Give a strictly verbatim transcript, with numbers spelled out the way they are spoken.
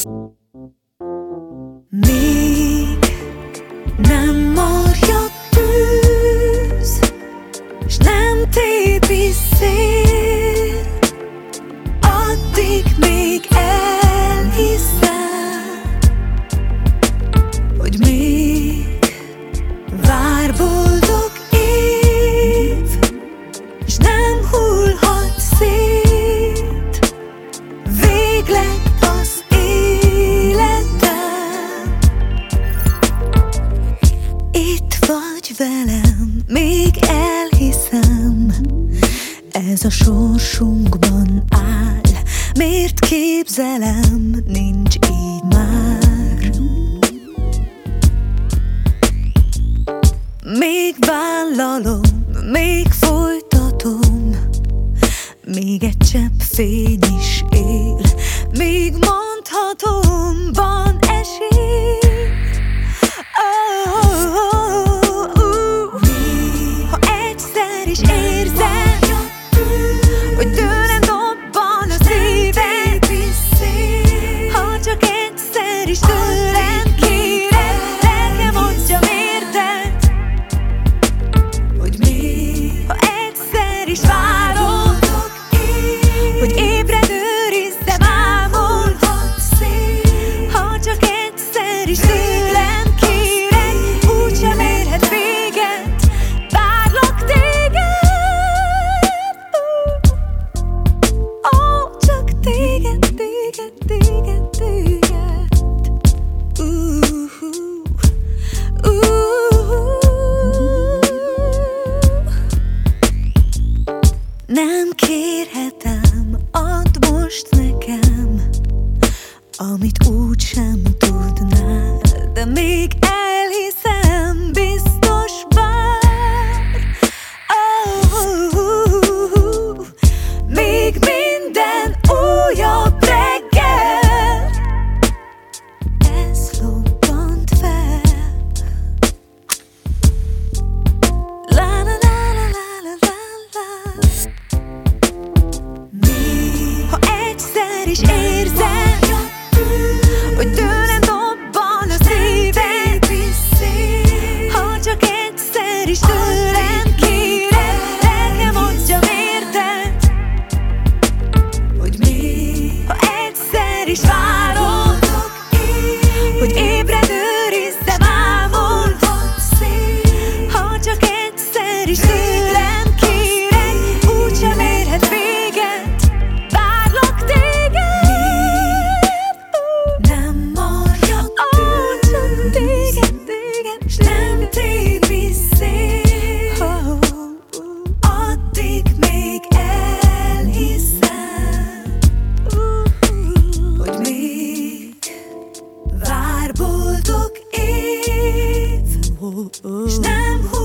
Még nem marja tűz, s nem tépi szél, addig még elhiszem, hogy még vár boldog év, s nem hullhat szét végleg az életem. Itt vagy velem, még elhiszem, ez a sorsunkban áll. Miért képzelem, nincs így már? Még vállalom, még folytatom, még egy csepp fény is él, még mondhatom, van esély. Oh, oh, oh, oh. Ha egyszer is érzem, hogy tőlem dobban a szívem, ha csak egyszer is tőlem kéred, lelkem mondja érted, hogy még, ha egyszer is várod, hogy ébred őrizzem álmod, ha csak egyszer is tőlem kéred, úgysem érhet véget, várlak téged. Ó, csak téged, téged, téged, téged. Uh, uh, uh. Nem kérhetem, add most nekem, amit úgysem tudnál, de még elhiszem, biztos vár. Oh, uh, uh, uh. Még minden újabb reggel, ez lobbant fel. La la la la la la la. Még, ha egyszer is érzem, hogy tőlem dobban a szívem, ha csak egyszer is tőlem kéred, lelkem mondja érted, hogy még, ha egyszer is várod, hogy ébred őrizzem álmod, ha csak egyszer is tőlem kéred, úgysem érhet véget, várlak téged. Nem marja tűz, csak téged, téged, s nem tépi szél, addig még elhiszem, hogy még vár boldog év, s nem